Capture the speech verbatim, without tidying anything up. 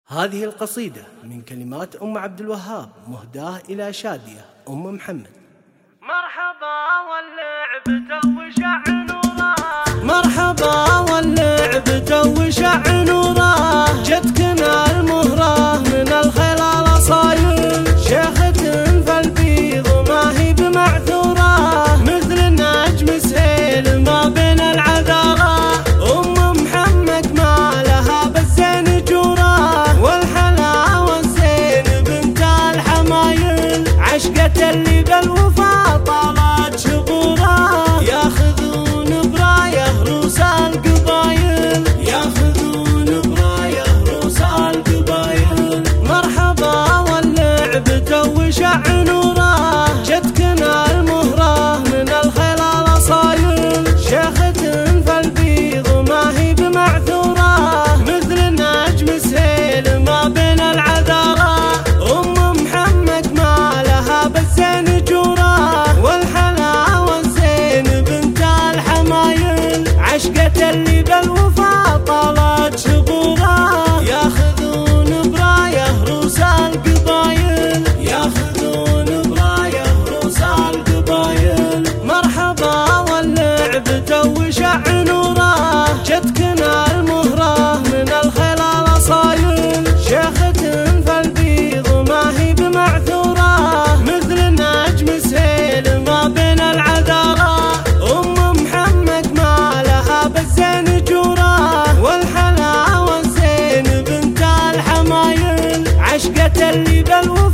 هذه القصيدة من كلمات أم عبد الوهاب مهداة إلى شادية أم محمد. مرحبا واللعب توشع نوره، مرحبا واللعب توشع نوره، جتكنا المهرة من الخلال صايل، شيخة فالبيض ما هي بمعثورة، مثل النجم سهيل ما بين العذارى، أم محمد ما لها بالزين جوره، والحلا والزين بنت الحمايل، عشقة اللي بالوفا طالت شغوره، ياخذون برايه روس القبايل، ياخذون برايه روس القبايل. مرحبا واللعب توشع نوره، جتكنا المهرة من الخلال صايل، شيخة فالبيض ما هي بمعثورة، مثل النجم سهيل ما بين العذارى، أم محمد ما لها بالزين جوره، والحلا والزين بنت الحمايل، عشقة اللي بالوفا طالت شغوره، ياخذون برايه روس القبايل، ياخذون برايه روس القبايل. مرحبا واللعب توشع نوره، جتكنا المهرة من الخلال صايل، شيخة فالبيض ما هي بمعثورة، مثل النجم سهيل ما بين العذارى، أم محمد ما لها بالزين جوره، والحلا والزين بنت الحمايل، عشقة اللي بالوفا